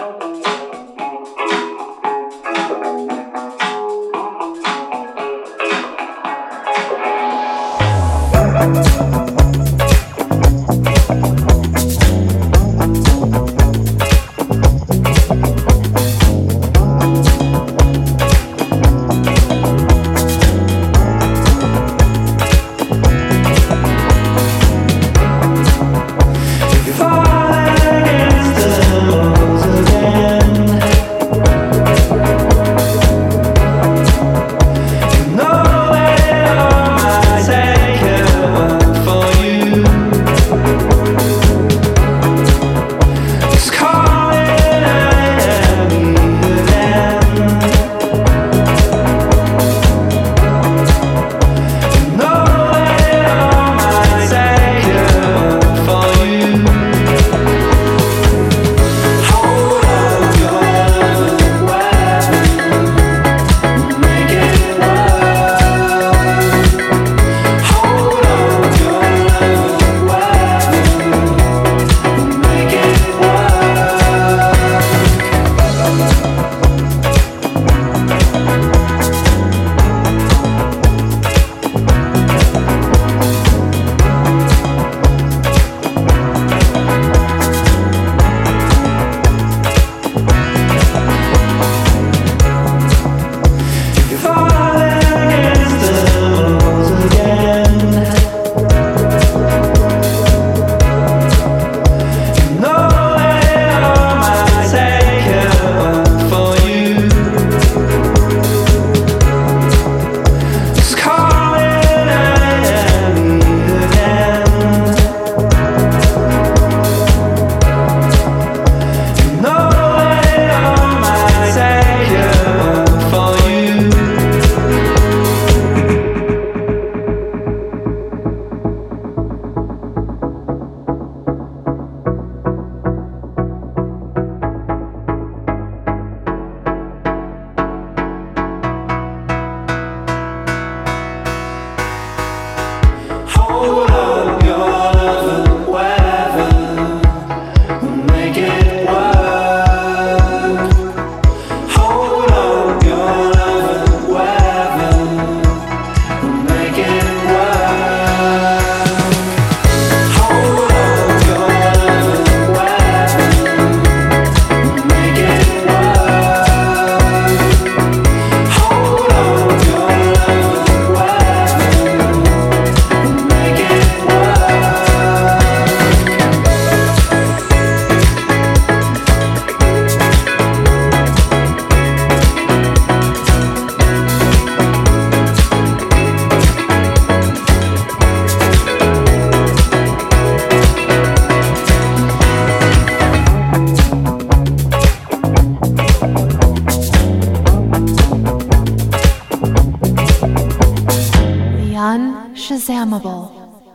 Unshazamable.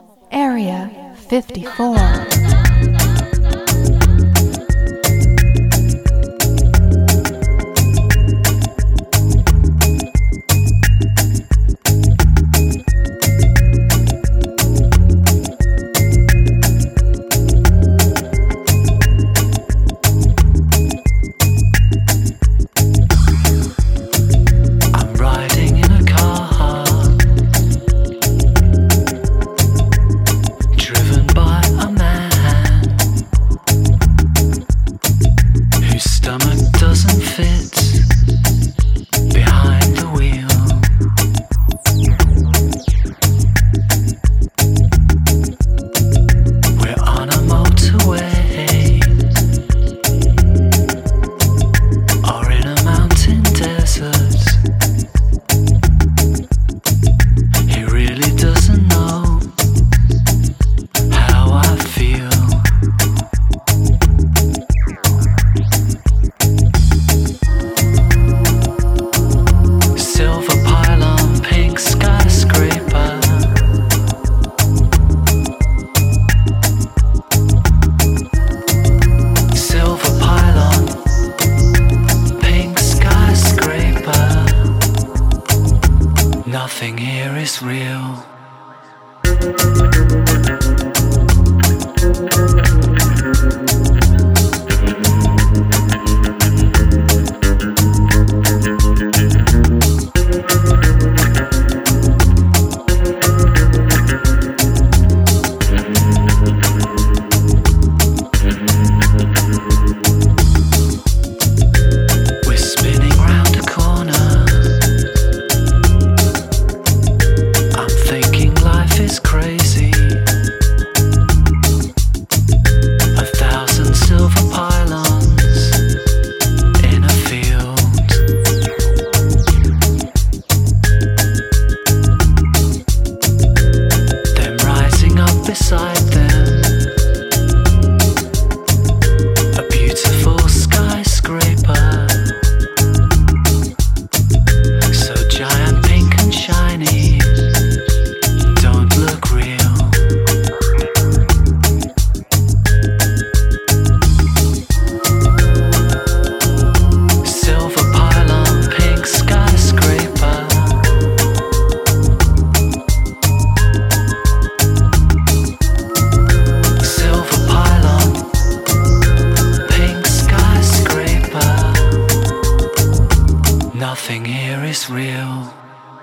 Area 54. Nothing here is real. real.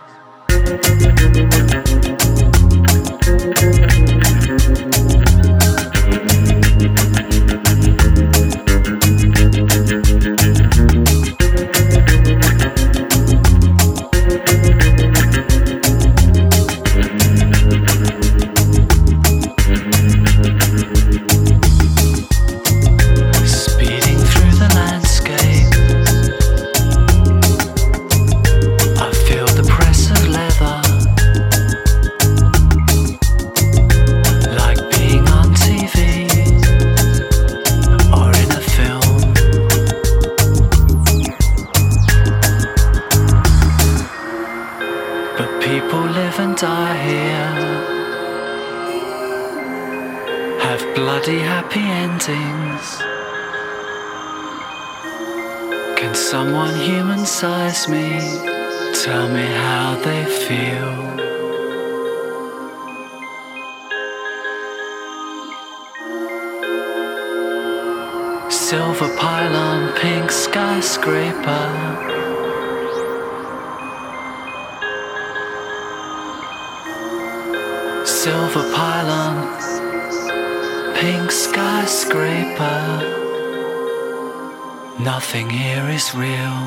People live and die here, have bloody happy endings. Can someone human size me, tell me how they feel? Silver pylon, pink skyscraper, silver pylon, pink skyscraper. Nothing here is real.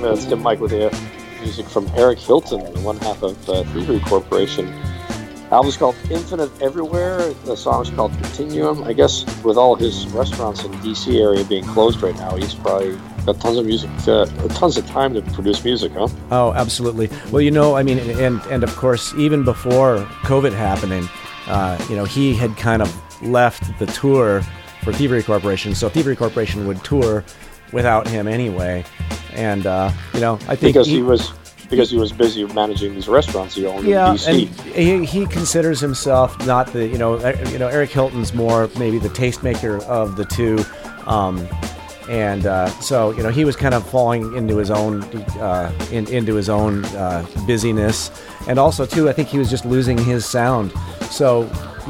It's Tim Mike with the music from Eric Hilton, one half of Thievery Corporation. The album's called Infinite Everywhere. The song's called Continuum. I guess with all his restaurants in DC area being closed right now, he's probably got tons of music, tons of time to produce music, huh? Oh, absolutely. Well, I mean, and of course, even before COVID happening, he had kind of left the tour for Thievery Corporation, so Thievery Corporation would tour without him anyway. And I think because he was busy managing these restaurants he owned in DC. And he considers himself not the Eric Hilton's more maybe the tastemaker of the two, so he was kind of falling into his own busyness, and also too I think he was just losing his sound. So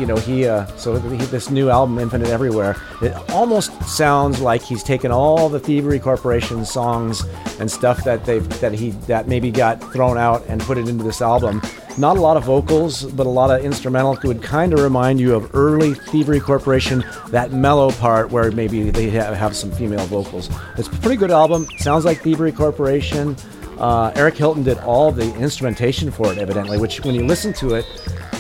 this new album, Infinite Everywhere, it almost sounds like he's taken all the Thievery Corporation songs and stuff that maybe got thrown out and put it into this album. Not a lot of vocals, but a lot of instrumental. It would kind of remind you of early Thievery Corporation, that mellow part where maybe they have some female vocals. It's a pretty good album. Sounds like Thievery Corporation. Eric Hilton did all the instrumentation for it, evidently, which when you listen to it,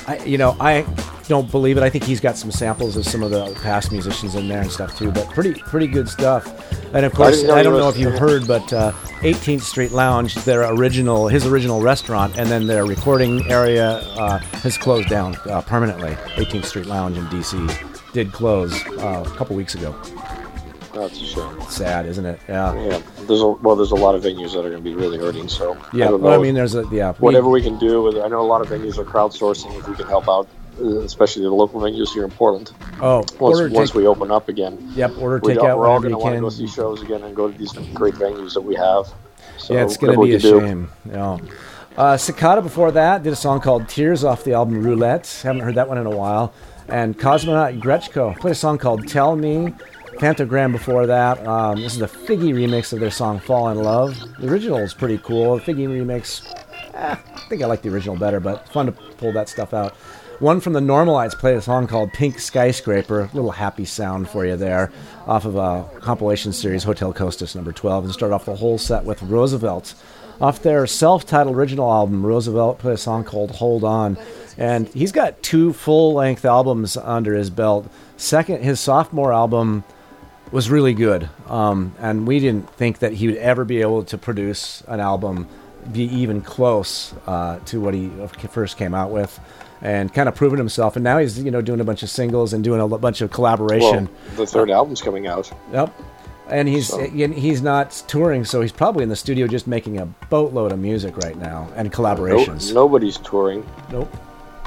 I don't believe it. I think he's got some samples of some of the past musicians in there and stuff too, but pretty good stuff. And of course, I don't know if you heard, but 18th Street Lounge, his original restaurant, and then their recording area has closed down permanently. 18th Street Lounge in DC did close a couple weeks ago. That's a shame. Sad, isn't it? Yeah. Yeah. There's a lot of venues that are going to be really hurting. So yeah. I don't know whatever we can do. I know a lot of venues are crowdsourcing. If we can help out, especially the local venues here in Portland. Oh, once we open up again. Yep. Order takeout. We're all going to want to go see shows again and go to these great venues that we have. So yeah, it's going to be a shame. Yeah. Cicada before that did a song called Tears off the album Roulette. Haven't heard that one in a while. And Cosmonaut Gretschko played a song called Tell Me. Phantogram before that. This is a Figgy remix of their song Fall in Love. The original is pretty cool. The Figgy remix, I think I like the original better, but fun to pull that stuff out. One from the Normalites played a song called Pink Skyscraper. A little happy sound for you there, off of a compilation series, Hotel Costas number 12, and start off the whole set with Roosevelt. Off their self-titled original album, Roosevelt played a song called Hold On. And he's got 2 full-length albums under his belt. His sophomore album was really good, and we didn't think that he would ever be able to produce an album be even close to what he first came out with, and kind of proven himself. And now he's doing a bunch of singles and doing a bunch of collaboration. Well, the third album's coming out. Yep, and he's not touring, so he's probably in the studio just making a boatload of music right now and collaborations. Nobody's touring. Nope.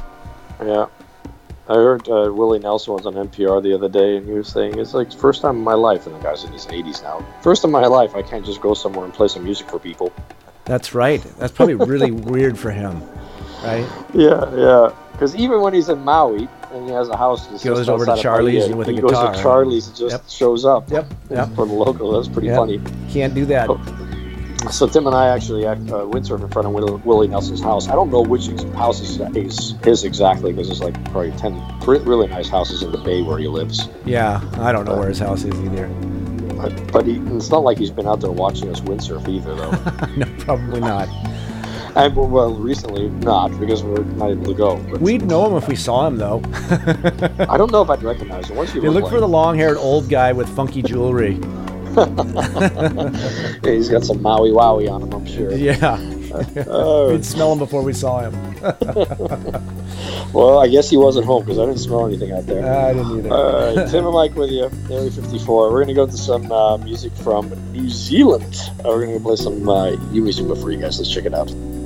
Yeah. I heard Willie Nelson was on NPR the other day, and he was saying, it's like first time in my life, and the guy's in his 80s now, first time in my life I can't just go somewhere and play some music for people. That's right. That's probably really weird for him, right? Yeah. Because even when he's in Maui, and he has a house... He goes over to Charlie's with a guitar. He goes to Charlie's and just shows up. Yep. For the local. That's pretty funny. Can't do that. So Tim and I actually windsurfed in front of Willie Nelson's house. I don't know which house is his exactly, because there's like probably 10 really nice houses in the bay where he lives. Yeah, I don't know where his house is either. But it's not like he's been out there watching us windsurf either, though. No, probably not. Well, recently not, because we're not able to go. But we'd know him if we saw him, though. I don't know if I'd recognize him. You look for the long-haired old guy with funky jewelry. Yeah, he's got some Maui Wowie on him, I'm sure. Yeah. We'd smell him before we saw him. Well, I guess he wasn't home because I didn't smell anything out there. I didn't either. All right, Tim and Mike with you, Area 54. We're going to go to some music from New Zealand. We're going to play some new music for you guys. Let's check it out.